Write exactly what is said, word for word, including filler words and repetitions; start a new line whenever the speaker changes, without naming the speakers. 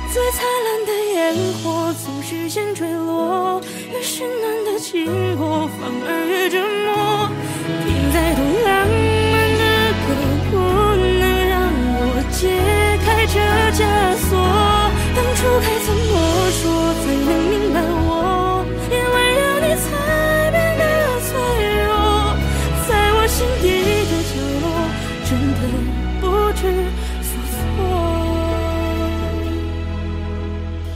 最灿烂的烟火总是先坠落，越是暖的情过反而越折磨。听再多浪漫的歌，不能让我解开这枷锁。当初该怎么说才能明白我，因为有你才变得脆弱，在我心底的角落，真的不知